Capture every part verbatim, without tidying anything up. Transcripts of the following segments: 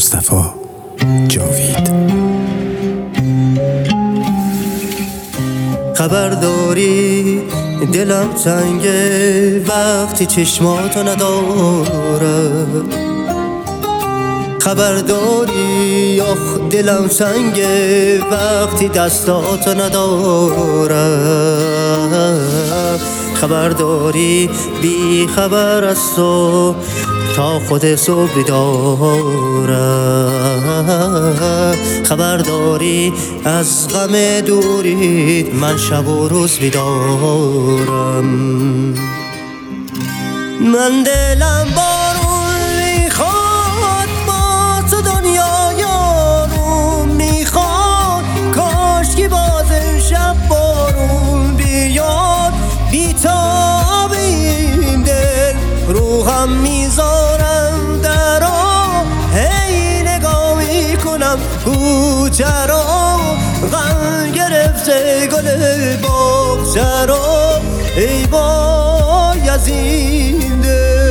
مصطفی جاوید. خبر داری دلم تنگه وقتی چشماتو نداره، خبر داری آخ دلم سنگه وقتی دستاتو نداره، خبر داری بی خبر از تو تا خود صبح بیداره، خبر داری از غم دوریت من شب و روز بیدارم. من دلم بارون میخواد با تو دنیا یارون میخواد، کاش که باز شب بارون بیاد بیتاب این دل روحم میذارم درا، هی نگاه میکنم کوچه را غم گرفته گل باغچه را، ای وای از این دل.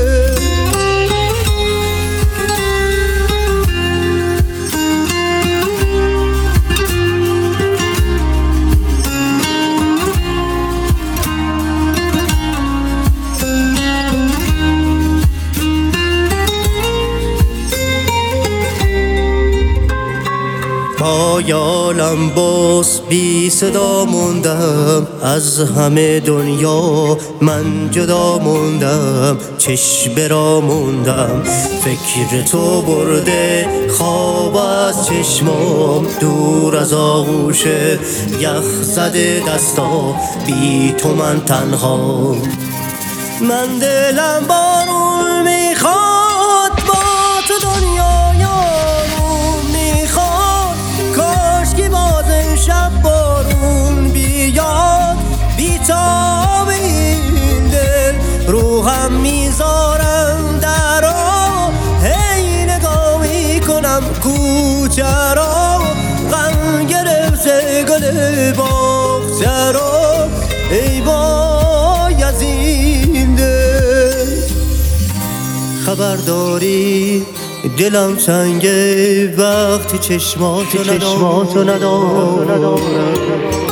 پایالم باز بی صدا موندم، از همه دنیا من جدا موندم، چشم برا موندم، فکر تو برده خواب از چشمام، دور از آغوش یخ زده دستا بی تو من تنها. من دلم بارون میخواد با تو دنیا یارون میخواد، کاش که باز شب بارون بیاد بیتاب این دل روحم میذارم درا، هی نگاه میکنم کوچه را غم گرفته گل باغچه را، ای وای از این دل. خبر داری دلم تنگه وقتی چشماتو ندارم